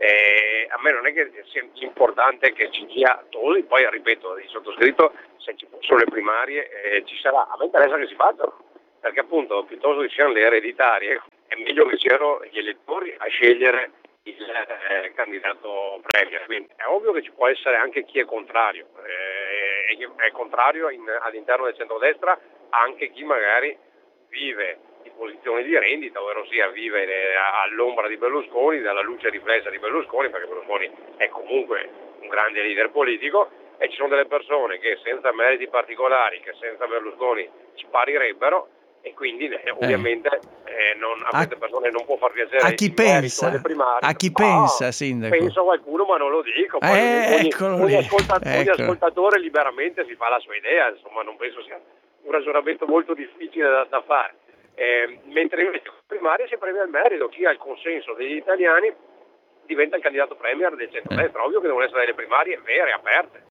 A me non è che sia l'importante che ci sia poi ripeto, il sottoscritto, se ci fossero le primarie ci sarà, a me interessa che si facciano, perché appunto piuttosto che siano le ereditarie è meglio che siano gli elettori a scegliere il candidato premier, quindi è ovvio che ci può essere anche chi è contrario, e chi è contrario all'interno del centrodestra, anche chi magari vive di posizioni di rendita, ovvero sia vive all'ombra di Berlusconi, dalla luce riflessa di Berlusconi, perché Berlusconi è comunque un grande leader politico, e ci sono delle persone che senza meriti particolari, che senza Berlusconi sparirebbero, e quindi ovviamente a queste persone non può far piacere a chi il merito pensa? alle primarie. A chi pensa, Sindaco? Penso a qualcuno, ma non lo dico. Poi ogni ascoltatore liberamente si fa la sua idea, insomma, non penso sia un ragionamento molto difficile da fare. Mentre invece con le primarie si premia il merito, chi ha il consenso degli italiani diventa il candidato premier del centrodestra. Ovvio che devono essere delle primarie vere, aperte.